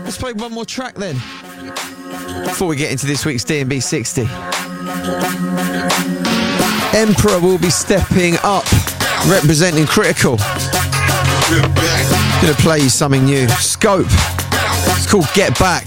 Let's play one more track then before we get into this week's D&B 60. Emperor will be stepping up, representing Critical. Gonna play you something new. Scope. It's called Get Back.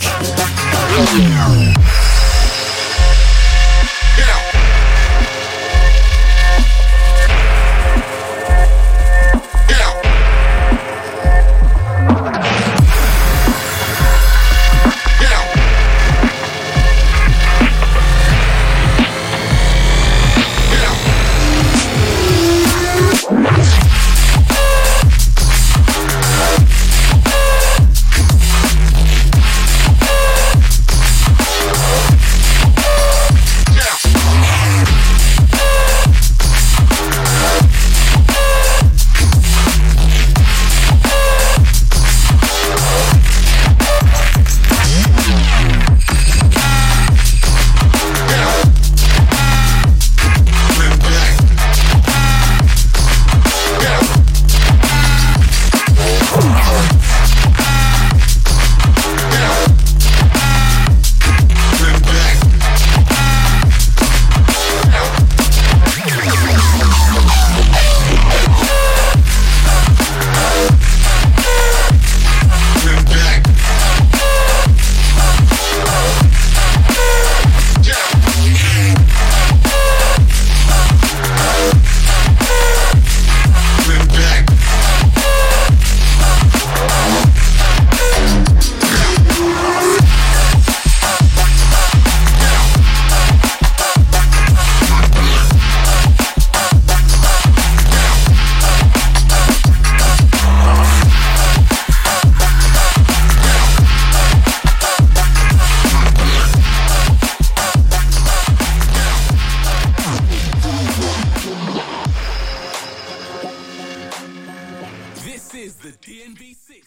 This is the DNB 60.